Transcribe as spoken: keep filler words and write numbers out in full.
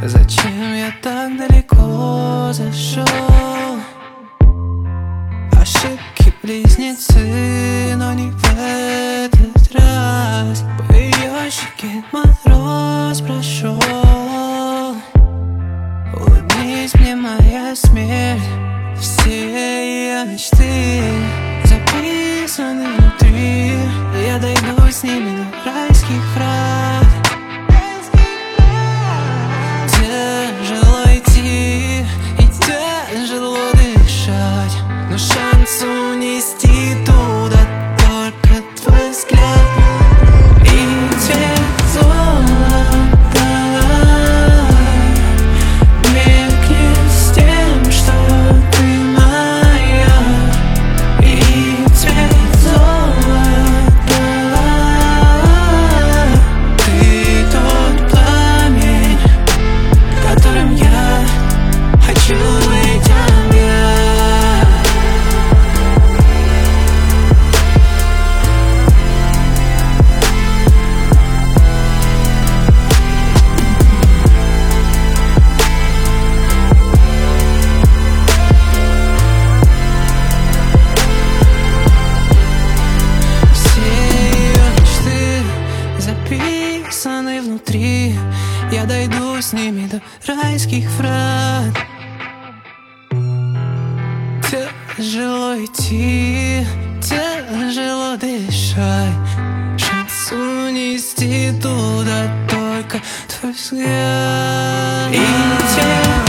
Зачем я так далеко зашел? Ошибки близнецы, но не в этот раз. По ее щеке мороз прошел. Улыбнись мне, моя смерть. Все ее мечты записаны внутри. Я дойду с ними до райских врат. Тяжело идти и тяжело дышать, но шанс унести туда только твой взгляд. И цвет золота меркнет с тем, что ты моя. И цвет золота, ты тот пламень, которым я хочу быть огня. Записаны внутри. Я дойду с ними до райских врат. Тяжело идти, тяжело дышать, шанс унести туда только твой взгляд. И те